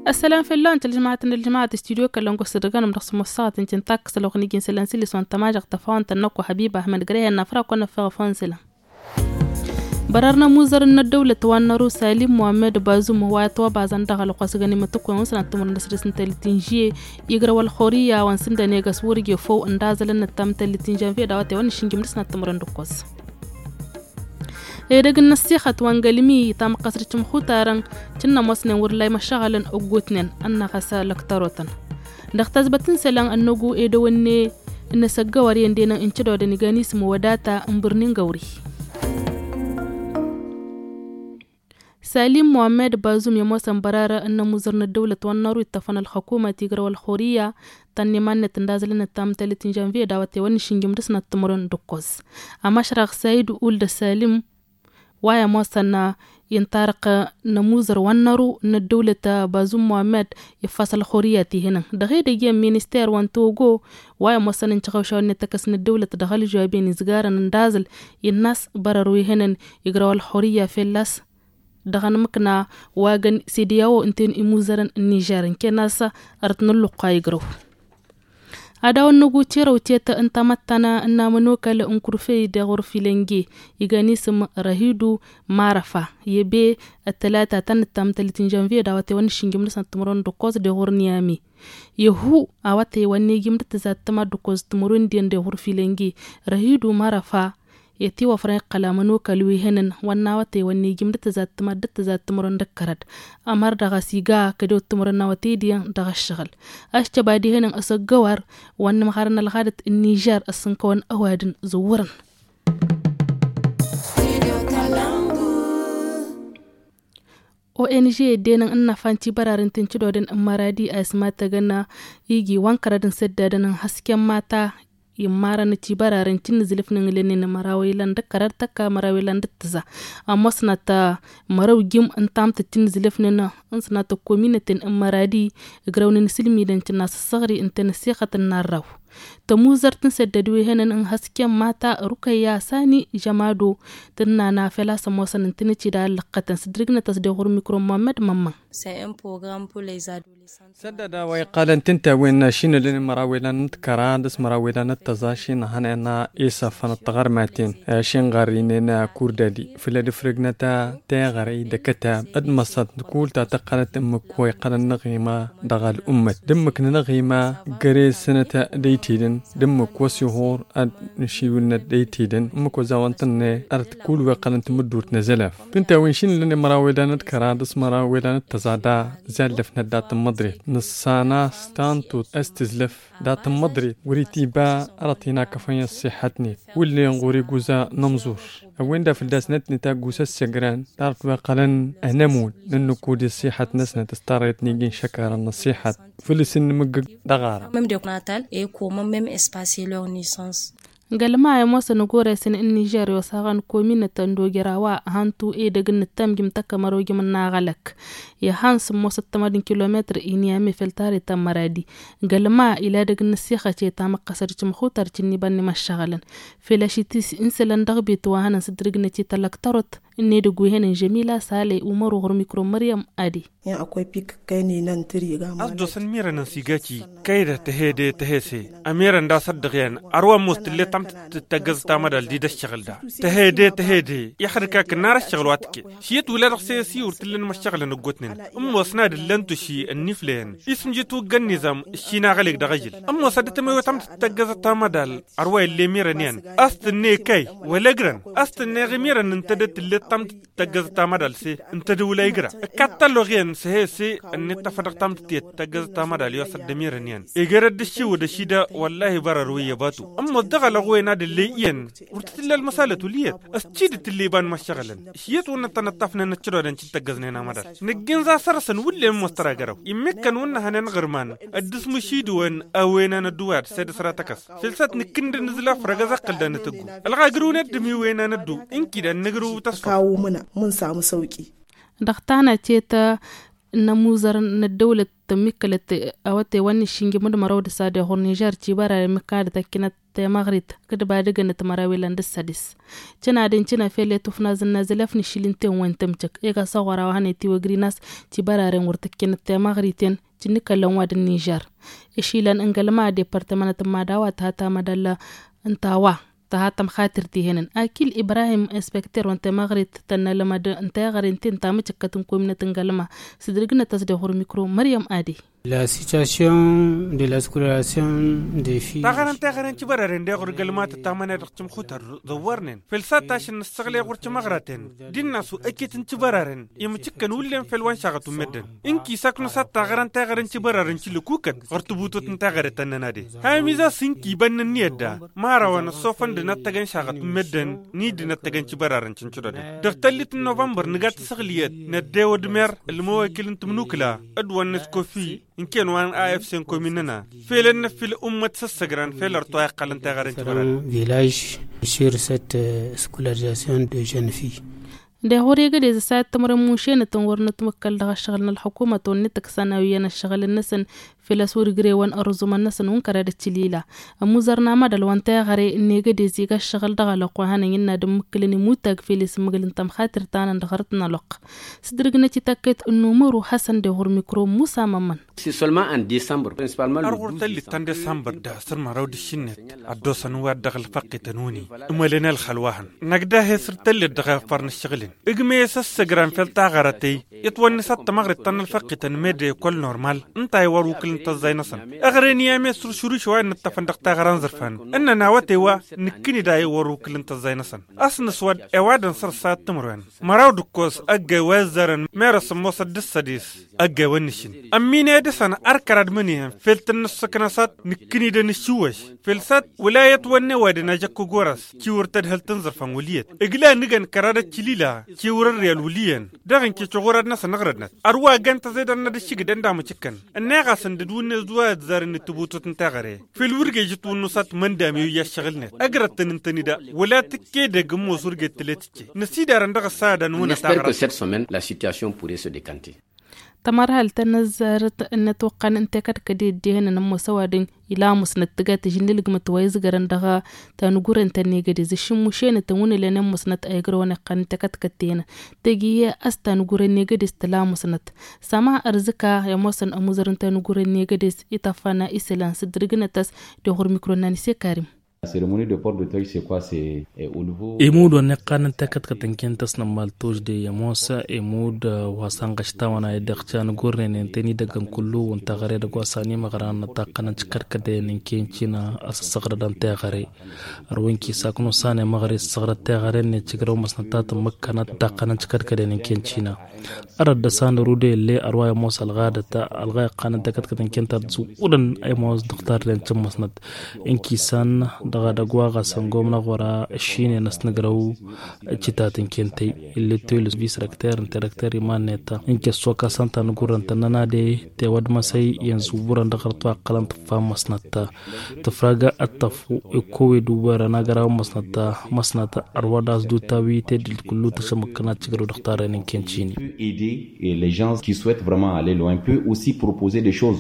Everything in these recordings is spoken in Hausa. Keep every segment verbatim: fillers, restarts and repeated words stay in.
السلام في اللون الجماعة الجماعة استوديو كلهم قصدقان مرخص مصات انت تاكس لو خنيجين سلانسيلي سوان تماجق تفاون تنقو حبيبة أحمد قريه النفرا كنا في فانسلا بررنا موزر ان الدولة توانرو سالم محمد بازوم واتوا بازان دغلو قاسغاني متكو وسنا تمر نسر سنتل تنجي يغرا والخوريا وانسندا نيغاس ورغي فو اندازلن تامتل تنجان في داوتي ون شينجي مرسنا تمر ندكوس ايدغ النسيخه وانغلمي تام قصرتم خوتارن تنا مسن ورلاي مشغلن اوغوتنن ان خسا لكتروتن دختزبتن سلان انغو ايدو وني ان سغوار يندينا انچدو دني غانيس موداتا امبرنين غوري سالم محمد بازوم يموسن برارة أن مزرنا الدولة والنار يتفن الحكومة تيغر والخورية تنمان تندازلن التام تلتين جانفية داوتي ونشنجم رسنا التمرن دكوز أما شرق سيد أولد سالم ويا موسن ينطارق نموزر والنارو أن الدولة بازوم محمد يفصل الخورية هنا دغير يجي مينستير وانتوغو ويا موسن انتغوشا ونتكسن الدولة دغالي جوابين زغارا ندازل الناس برارو هنا يغر والخورية في اللاس دغان مكنا واغن سيدياو انتين اموزرن النيجرن كناسا ارتنلو قايغرو اداو نغو تيرو تيتا انت متنا ان منوكا لانكرفي دغور فيلنجي يغاني سم رهيدو معرفه يبي الثلاثه تن تام تلتين جانفي داوتي ون شينجم نسان تمرون دوكوز دغور نيامي يهو اواتي وني جيم تزات تما دوكوز تمرون دين دغور فيلنجي رهيدو معرفه يتي وفرق قلامنو كلوي هنن وناوتي وني جمدت ذات مدت ذات مرن دكرت امر دغا سيغا كدو تمرن ناوتي دي دغا الشغل اشتبادي هنن اسغوار ون مخارن الغادت النيجر اسنكون اوادن زورن O N G denan ina fanci bararin tinci dodin maradi a ismata gana igi wankaradin saddadan hasken mata yimara na ci bararin cin zilifnin lene na marawilan da karar taka marawilan da taza amma suna ta marau gim an tamta cin zilifnin na an suna ta community in maradi graunin silmi dan cin nasu sagri in ta nasihatan na raw ta muzartin saddadu henan in hasken mata rukayya sani jamado tunna na fela samosan tin ci da laqatan sidrigna tasdihur mikro Muhammad mamman c'est un programme pour les adolescents سددا ويقال تنتا وين شين لين مراويلان تكرا دس مراويلان تزاشين هنا إيسا فنطغر ماتين شين غاريننا كوردالي في الفرقنتا تاغري دكتا ادمصت نقول تعتقلت امك ويقال النغيمة دغال أمت دمك نغيمة قري سنة ديتيدن دمك وسيهور اد نشيولنا ديتيدن امك وزاوانتن ارد كول ويقال انت مدور نزلاف تنتا وين شين لين مراويلان تكرا دس مراويلان تزادا زالف ندات مدري نصانا ستانتو استزلف دات مدري وريتي با راتينا كفايا صحتني واللي نغوري جوزا نمزور وين دا في الداس نت نتا جوزا السجران تعرف وقالن انمون لانه كودي الصحه نسنا تستاريت نيجي شكر النصيحه في السن مج دغاره même de natal et comment même espacer leur naissance galma ya mosa nugore sin in Niger yo sagan komina tando girawa hantu e daga nitam gim takamaro gim na galak ya hans mosa tamadin kilometer iniyami filtari tamaradi galma ila daga nasiha ce ta makasar cim khutar cinni banni mashagalan filashitis insalan dagbi to hanan sidrigna ci talaktarot inni da guhenin Jamila Sale Umaru hor mikro Maryam Adi yan akwai fik kai ne nan tiri ga as do san mira nan sigaki kai da tahede tahese amiran da saddiyan arwa mustille tam tagazta madal di da shagalda tahede tahede ya kharka kanara shagalwatki shiyat wala raxsi urtilin mashagalan gotnin um wasnad lantu shi anniflen ism jitu gannizam shina galik da gajil um wasadta ma tam tagazta madal arwa le miranian astne kai wala gran astne gmiran intadat tam tagazta madal se intadu wala igra katalogien سه سه النت فرقتم تيت تجز تامر عليه صدمير نيان إجرد الشيء ودشيدا والله برروية باتو أما الدغل غوينا دليين ورتلا المسألة توليت أستشيد الليبان مشغلا شيت ونتنطفنا نتشرر نشيد تجزنا مدر نجين ذا سرسن ولا مستراجرو يمكن ونا هننغرمان الدس مشيد وين أوينا ندوات سد سراتكس سلسات نكند نزلا فرجزا قلدا نتجو الغاجرون الدمي وينا ندو إن كده نجرو تصفى كاو منا من سام سوكي دختانا تيتا namuzar na dawla tamikalat awate wani shingi mud marawd sade hor Niger ci bara mikada takina te magrit kada ba daga na tamarawilan da sadis cina din cina fele tufna zanna zalafni shilinte wantam cak e ga sawara wa haneti wa grinas ci bararen wurtakina te magriten cinni kallon wadin Niger ishilan ingalma departament madawa ta ta madalla antawa ta hatam khatirti henan akil Ibrahim inspector wante magrit tanna lama da anta garintin ta macakatun community galma sidirgina tasde hor micro Maryam Adi. La situation de la scolarisation des filles. تغرن تغرن تبررن ده غير كلمات تامنة رقم خطر ضورنن في الساتاش نستغل غير مغراتن دين ناسو أكيد تبررن يمتكن ولين في الوان شغتو مدن إنكي ساكن سات تغرن تغرن تبررن تلكوكن غرتبوتو تغرن تننادي هاي ميزا سينكي بن النيدا ما روان الصوفن دنا تغن شغتو مدن ني دنا تغن تبررن تنشدد دختلت نوفمبر نغات سغليات نديو دمر المواكل انتمنوكلا ادوان نسكوفي إن كان وان آيف سين كوميننا فيلن في الأمة تسجران فيلر طايق قلن تغرن تبررن فيلاج sur cette scolarisation de jeunes filles. ده هوريغا دي ساعات تمر موشينة تنورنا تمكال دغا شغلنا الحكومة ونتك سنويا الشغل النسن في لسور غريوان أرزوما النسن ونكرادة تليلا أموزرنا مدى الوانتايا غري إنيغا دي زيغا الشغل دغا لقوانا ينا دمكلني موتاق في لسمغل انتم خاطر تانا دغرتنا لق سدرغنا تتاكد انو مرو حسن ده هور ميكرو موسى ممن C'est seulement en décembre, principalement le أرغور تلي تان ديسمبر ده سرما رود الشنت الدوسن واد دغل فقي تنوني أمالنا الخلواهن نقدا هسر تلي دغا فرن الشغلين إجميس السجران في التاغرتي يتوني سات مغرب تان الفقي تنميدي كل نورمال انتاي وروكل انت زي نصن أغريني يامي سر شروع شوي نتفن دغ تاغران زرفان أننا نواتي وا نكني داي وروكل انت زي نصن أصن سواد اوادن سر سات تمروان مراو دكوس أجا وزرن ميرس موسى دساديس أجا ونشين أميني دسان أركراد منيهم فلتن السكنسات نكني دا نشوش فلسات ولاية ونواد نجاكو غورس كيور تدهل تنظر فان وليت إقلا نغن كرادة تليلا كيور الريال وليان داغن كي تغورد ناس نغردنا أروا غانتا زيدان ندشيك دندا مچكن الناغا سنددون نزواد زارن نتبوتو تنتاغري في الورغي جتون نسات مندامي يشغلنا أقرد تننتني دا ولا تكي دا غمو سورغي تلتكي نسيدا رندغ سادا نونا تاغرد. On espère que cette semaine, la situation pourrait se décanter. تمر هل تنزرت أن توقع أن تكاد كديد دهن نمو سوادين إلى مسنتجات جنلي لقمة ويز جران دغا تنقول أن تنيجي زشم مشين تون لنا مسنت أجرون قن تكاد كتينا تجيه أستنقول نيجي استلام مسنت سما أرزكا يا مسن أموزرن تنقول نيجي إتفانا إسلام سدرجنا تس دهور ميكرونا نسي كريم. La cérémonie de port de treuil, c'est quoi? C'est au niveau. Emoud on neqan takat katanken tas namal toj de yamosa emoud wasan gashta wana edakchan gorne teni dagan kullu on tagare da gwasani magaran taqan chkarka de ninken china as sagradan tagare arwenki sakno sane magare sagra tagare ne chigro masnata makkana taqan chkarka de ninken china arad da san rude le arwaya mos algada ta algaya qanan takat katanken ta udan ay mos doktor len chamasnat inki san daga da gwaga sangomna gora shine nasnagraw citatin kentay illi toyl vis recteur interacteur imaneta inke soka santa nguran tanana de te wadma say yanzu buran da qartwa qalan fa masnata tafraga atafu ikowe dubara nagara masnata masnata arwadas du tawi te dil kullu tashamakana cigaro doktor nen kenchini aider les gens qui souhaitent vraiment aller loin peut aussi proposer des choses.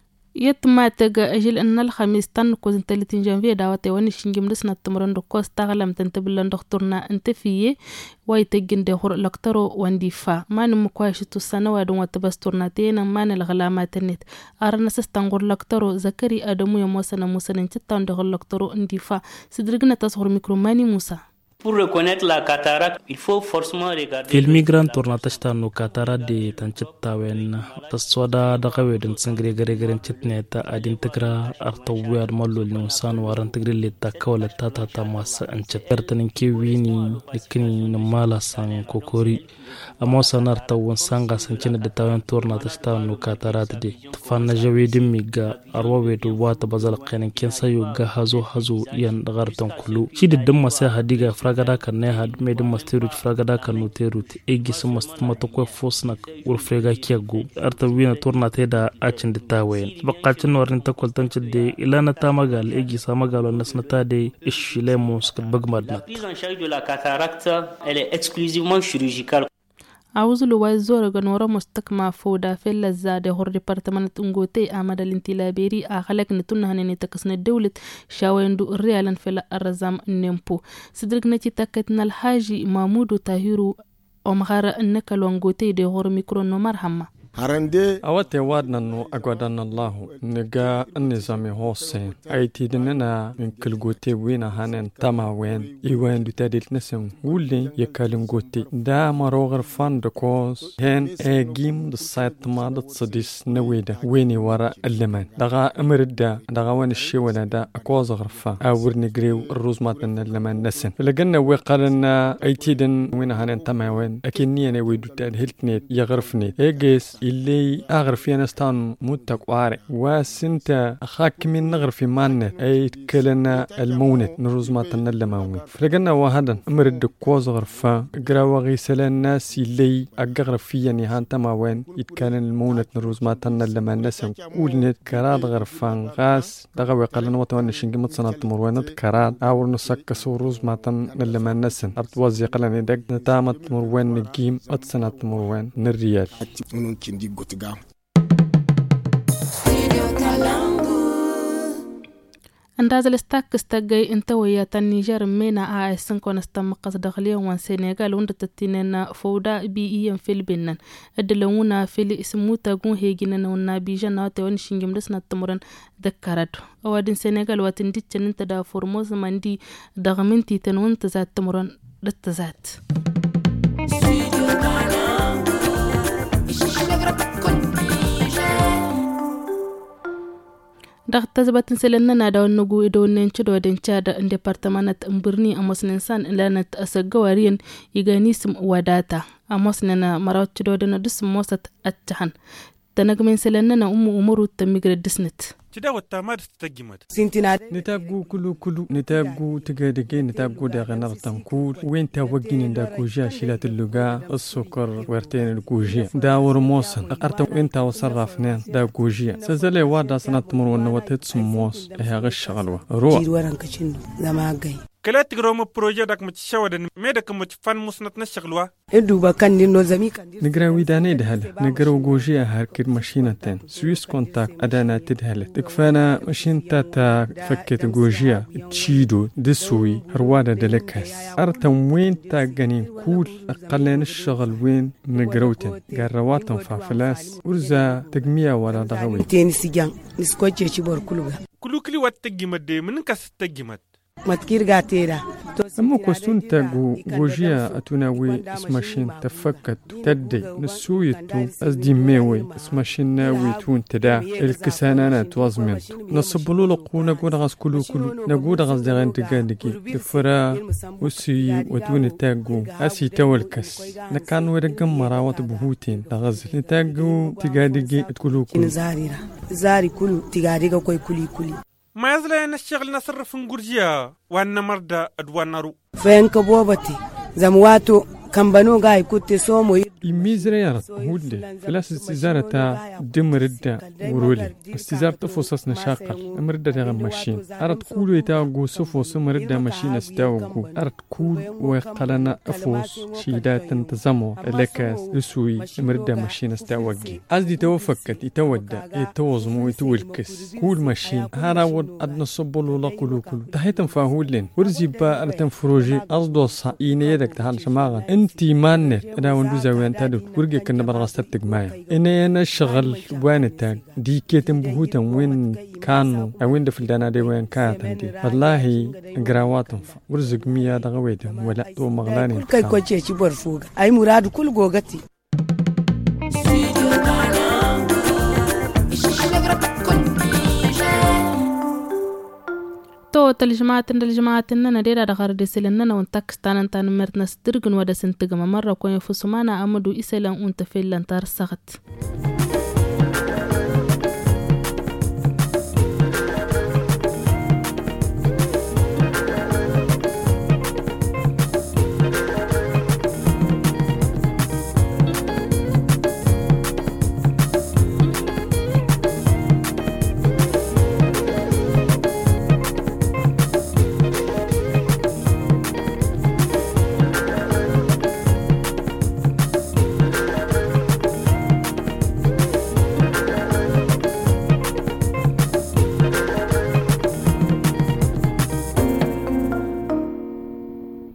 يتما تجا أجل أن الخميس تنكوز تلتين جانفي دعوتي ونشين جمدسنا التمرن دكوز تغلم تنتبلن دكتورنا انت فيه ويتجن دهور لكترو وانديفا ما نمكواش السنة وادون وتبستورنا تينا ما نلغلامات النت أرنا سستنغور لكترو زكري أدمو يموسنا موسى ننتطان دهور لكترو انديفا سدرقنا تصغر ميكروماني موسى. Pour reconnaître la cataracte, il faut forcément regarder. Il migrant tourna tashta no cataracte de tanchita wen taswada da gawe den sangre gare gare chitne ta adin tagra arto wer malul no san waran tagri le ta kawla ta ta ta mas anchet pertanin ke wini likni no mala san kokori amo sanar ta won sanga sancina de tawen tourna tashta no cataracte de fanna jawedim miga arwa we do wata bazal qenen ken sayo ga hazo hazo yan dagartan kulu shi de dum masa hadiga fragada kan ne had medum masteru fragada kan no terut egi sum masto ko fosnak ur frega kiagu arta wina torna teda achin de tawen baqachin warin ta koltan de ilana tamagal egi samagal nasnata de ishilemos bagmadnat. La prise en charge de la cataracte elle est exclusivement chirurgicale. عاوزلو وازور غنورا مستكما فودا في اللزادة هو الديبارتمانت انغوتي آمد الانتلابيري آخلق نتونه هنيني تكسن الدولة شاويندو الريالان في الرزام النمبو سدرق نتي تاكتنا الحاجي مامودو تاهيرو ومغارة انك الوانغوتي دي غور ميكرو نمار هما أواتي وادنا إنه أقعدنا الله نجا النظام هوسين أي تيدنا من كل قوتي وين هانن تما وين يوين دتاديل نسم ولي يكلم قوتي دا مروغر فان دكوز هن أجيم دصيت ما دتصديس نويدا ويني وراء اللمن دغا أمردا دغا وين الشيونا دا أقواز غرفا أور نجريو الروز ماتنا اللمن نسن لقنا وقالنا أي تيدن وين هانن تما وين أكني أنا ويدو تادهلتني يغرفني إيجيس اللي أغرف ينستان متك وعرق وسنت أخاك من نغرف مانة أي تكلنا المونة نروز ما تنلماوي فلقنا وهذا أمر الدكواز غرفا قراوا غيسلا الناس اللي أغرف فيا نهان تماوين يتكلن المونة نروز ما تنلما نسم قولنت كراد غرفان غاس دغوي قلنا وطوان شنجي متصنع تمروينت كراد أور نسكسو روز ما تنلما نسم أرتوازي قلنا دق نتامت مروين نجيم أتصنع تمروين نريال انداز الاستاك استاقي انت ويا النيجر مينا آي سنكون استمقص داخليا وان سينيغال وند تتينينا فودا بيئيا في البنان ادلونا في الاسمو تاقون هيجينا ونا بيجانا وان شنجم دسنا التمران ذكرت اوادين سينيغال واتن ديتشن انت دا فورموز ماندي داغمنتي تنون تزاد تمران دتزاد دغت تزبط سلنا نادو نغو دو ننچ دو دنچاد ان ديبارتمانت امبرني اموس ننسان لانت اسغوارين يغانيسم وداتا اموس ننا مراوچ دو دنا دس موست اتحن تنغمن سلنا ام امور تميغر دسنت تدا وتامر تتجمد سنتنا نتابقو كلو كلو نتابقو تقادقين نتابقو داغ نغتن كول وين تاوقين دا كوجا شيلات اللقاء السكر وارتين الكوجيا داور موسن اقرت وين تاوصرفنين دا كوجيا سزلي وادا سنات مرون وتت سموس اها غش غلوه روح جيروان كشن لما جاي كلا تجرم بروجي داك متشاودن ميدك متفن مسنت نشغلوا ادوبا كان دينو زمي كان نقراوي داني دهل نقراو كوجيا هاركر ماشينتين سويس كونتاك ادانا تدهل تكفانا ماشين تاتا فكت كوجيا تشيدو دسوي رواده دلكاس ارتم وين تاغني كول اقلين الشغل وين نقراوتن قرواتن فافلاس ورزا تجميع ولا دغوي تين سيجان نسكوتشي شبور كلوغا كلو كلي واتجمد من كاس تجمد متكير غاتيرا أمو كوستون تاقو غوجيا أتوناوي اسماشين تفكت تدي نسويتو أزدي ميوي اسماشين ناوي تون تدا الكسانانا توازمنتو نصبلو لقو نقود غاز كلو كلو نقود غاز دغان تقادكي تفرا وسي وتون تاقو أسي تاولكس نكان ورقم مراوات بهوتين لغزل نتاقو تقادكي تكلو كلو زاريرا زاري كلو تقاديكا كوي كلي كلي ما يزلين الشغل نصر فنجورجيا وانا مردا ادوانا رو فين كبوبتي زمواتو كمبانو غاي كنت سومو يميزريارت هودي فلاس استزارة تا دمردا ورولي استزارة تفوسس نشاقل امردا تغم ماشين ارد كولو يتاوغو سفوس امردا ماشين استاوغو ارد كول ويقلنا افوس شيدات انتزامو لكاس لسوي امردا ماشين استاوغي ازدي توفكت يتودا يتوزمو يتولكس كول ماشين هاراود ادنا صبولو لقلو كلو تحيتم فاهولين ورزيبا ارتم فروجي ازدو صايني يدك تحال شماغن انتي مانت انا وندو زاويان تادو ورقي كنا برغستك معايا اني انا شغل وانتاك دي كيتم بهوتا وين كانوا وين دفلدانا دي وين كانت دي والله قراواتهم ورزق ميا دغويتهم ولا تو مغلاني كل كوتشي شي برفوق اي مراد كل غوغتي تو تلجماعة تلجماعة إننا ديرا دغار ديسلنا ونتاكستان انتان مرتنا سترغن ودا سنتغم مرة كون يفسمانا أمدو إسلا أنت فيلان تارسغت